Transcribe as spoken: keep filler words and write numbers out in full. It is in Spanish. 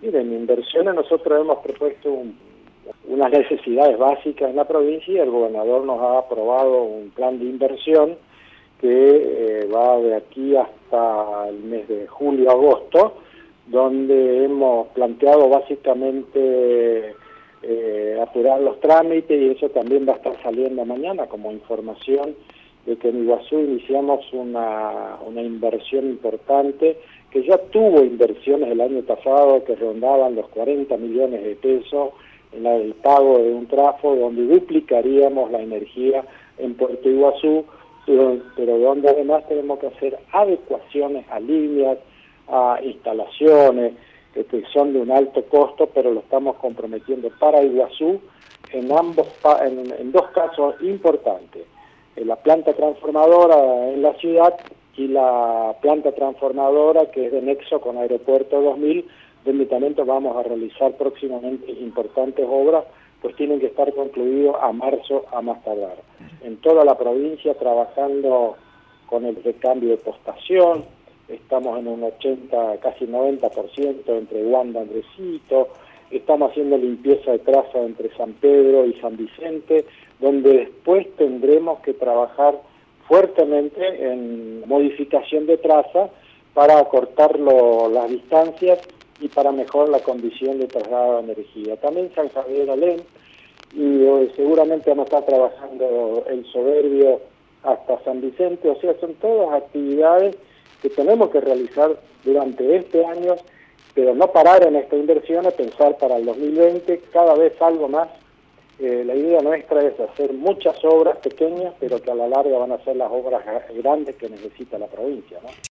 Miren, inversiones, nosotros hemos propuesto un, unas necesidades básicas en la provincia y el gobernador nos ha aprobado un plan de inversión que eh, va de aquí hasta el mes de julio-agosto, donde hemos planteado básicamente eh, apurar los trámites, y eso también va a estar saliendo mañana como información de que en Iguazú iniciamos una, una inversión importante que ya tuvo inversiones el año pasado que rondaban los cuarenta millones de pesos en el pago de un trafo donde duplicaríamos la energía en Puerto Iguazú, pero, pero donde además tenemos que hacer adecuaciones a líneas, a instalaciones que, que son de un alto costo, pero lo estamos comprometiendo para Iguazú en ambos en, en dos casos importantes: la planta transformadora en la ciudad y la planta transformadora que es de nexo con Aeropuerto dos mil, donde también vamos a realizar próximamente importantes obras, pues tienen que estar concluidos a marzo a más tardar. En toda la provincia trabajando con el recambio de postación, estamos en un ochenta, casi noventa por ciento entre Wanda y Andresito, estamos haciendo limpieza de traza entre San Pedro y San Vicente, donde después tendremos que trabajar fuertemente en modificación de traza para acortar lo, las distancias y para mejorar la condición de traslado de energía. También San Javier Alén, y eh, seguramente vamos a estar trabajando el Soberbio hasta San Vicente, o sea, son todas actividades que tenemos que realizar durante este año, pero no parar en esta inversión, es pensar para el dos mil veinte cada vez algo más. Eh, la idea nuestra es hacer muchas obras pequeñas, pero que a la larga van a ser las obras grandes que necesita la provincia, ¿no?